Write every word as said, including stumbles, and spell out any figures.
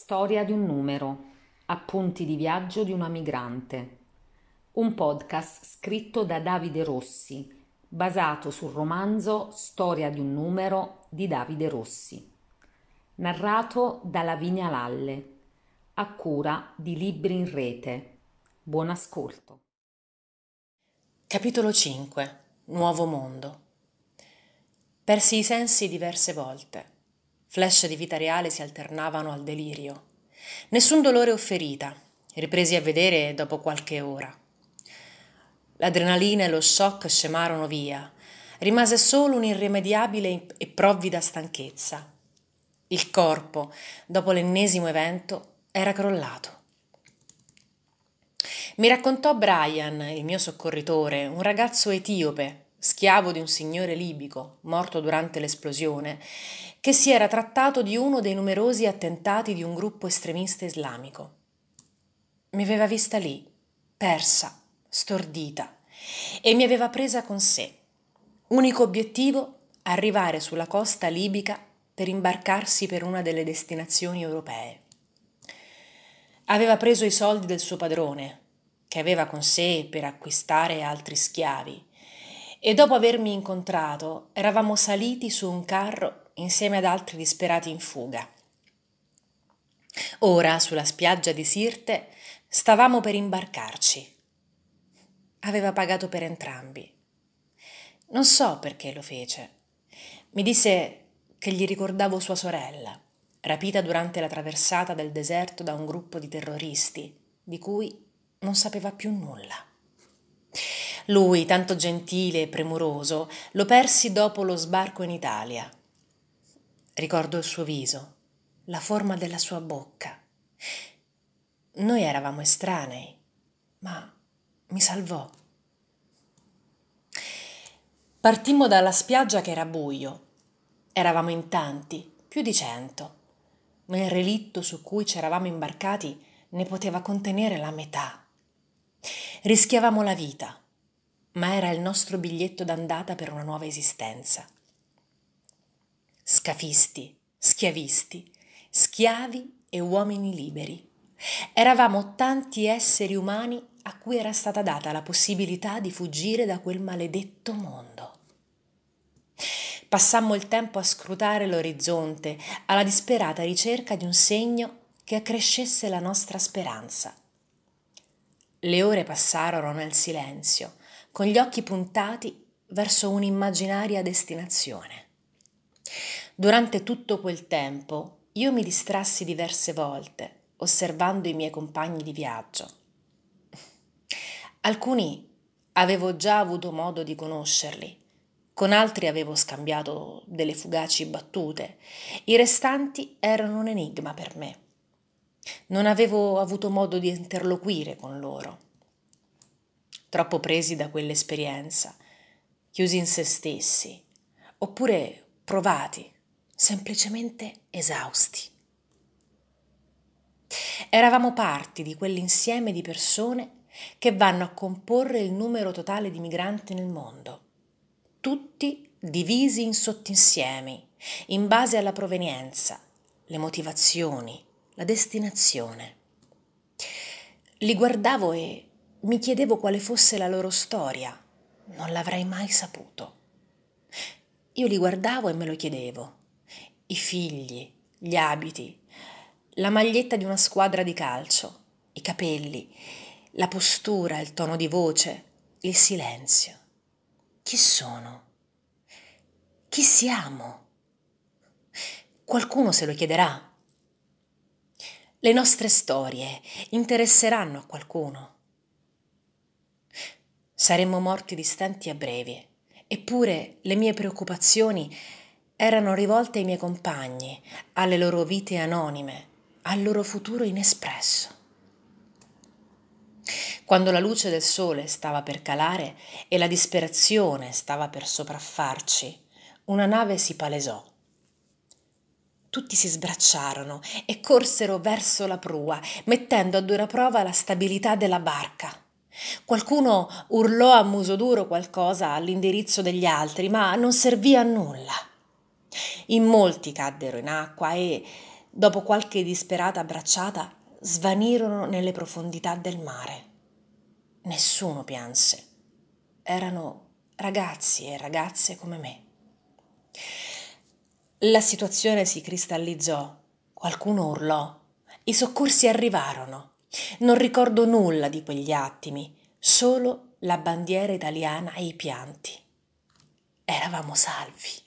Storia di un numero. Appunti di viaggio di una migrante. Un podcast scritto da Davide Rossi, basato sul romanzo Storia di un numero di Davide Rossi. Narrato da Lavinia Lalle, a cura di Libri in Rete. Buon ascolto. Capitolo cinque. Nuovo mondo. Persi i sensi diverse volte. Flash di vita reale si alternavano al delirio. Nessun dolore o ferita, ripresi a vedere dopo qualche ora. L'adrenalina e lo shock scemarono via. Rimase solo un'irrimediabile e provvida stanchezza. Il corpo, dopo l'ennesimo evento, era crollato. Mi raccontò Brian, il mio soccorritore, un ragazzo etiope, schiavo di un signore libico, morto durante l'esplosione, che si era trattato di uno dei numerosi attentati di un gruppo estremista islamico. Mi aveva vista lì, persa, stordita, e mi aveva presa con sé. Unico obiettivo, arrivare sulla costa libica per imbarcarsi per una delle destinazioni europee. Aveva preso i soldi del suo padrone, che aveva con sé per acquistare altri schiavi, e dopo avermi incontrato eravamo saliti su un carro insieme ad altri disperati in fuga. Ora, sulla spiaggia di Sirte, stavamo per imbarcarci. Aveva pagato per entrambi. Non so perché lo fece. Mi disse che gli ricordavo sua sorella, rapita durante la traversata del deserto da un gruppo di terroristi, di cui non sapeva più nulla. Lui, tanto gentile e premuroso, lo persi dopo lo sbarco in Italia. Ricordo il suo viso, la forma della sua bocca. Noi eravamo estranei, ma mi salvò. Partimmo dalla spiaggia che era buio. Eravamo in tanti, più di cento. Ma il relitto su cui c'eravamo imbarcati ne poteva contenere la metà. Rischiavamo la vita, ma era il nostro biglietto d'andata per una nuova esistenza. Scafisti, schiavisti, schiavi e uomini liberi. Eravamo tanti esseri umani a cui era stata data la possibilità di fuggire da quel maledetto mondo. Passammo il tempo a scrutare l'orizzonte, alla disperata ricerca di un segno che accrescesse la nostra speranza. Le ore passarono nel silenzio, con gli occhi puntati verso un'immaginaria destinazione. Durante tutto quel tempo io mi distrassi diverse volte, osservando i miei compagni di viaggio. Alcuni avevo già avuto modo di conoscerli, con altri avevo scambiato delle fugaci battute, i restanti erano un enigma per me. Non avevo avuto modo di interloquire con loro. Troppo presi da quell'esperienza, chiusi in se stessi, oppure provati, semplicemente esausti. Eravamo parti di quell'insieme di persone che vanno a comporre il numero totale di migranti nel mondo, tutti divisi in sottinsiemi, in base alla provenienza, le motivazioni, la destinazione. Li guardavo e mi chiedevo quale fosse la loro storia. Non l'avrei mai saputo. Io li guardavo e me lo chiedevo. I figli, gli abiti, la maglietta di una squadra di calcio, i capelli, la postura, il tono di voce, il silenzio. Chi sono? Chi siamo? Qualcuno se lo chiederà. Le nostre storie interesseranno a qualcuno. Saremmo morti distanti a breve, eppure le mie preoccupazioni erano rivolte ai miei compagni, alle loro vite anonime, al loro futuro inespresso. Quando la luce del sole stava per calare e la disperazione stava per sopraffarci, una nave si palesò. Tutti si sbracciarono e corsero verso la prua, mettendo a dura prova la stabilità della barca. Qualcuno urlò a muso duro qualcosa all'indirizzo degli altri, ma non servì a nulla. In molti caddero in acqua e, dopo qualche disperata bracciata, svanirono nelle profondità del mare. Nessuno pianse. Erano ragazzi e ragazze come me. La situazione si cristallizzò, qualcuno urlò, i soccorsi arrivarono. Non ricordo nulla di quegli attimi, solo la bandiera italiana e i pianti. Eravamo salvi.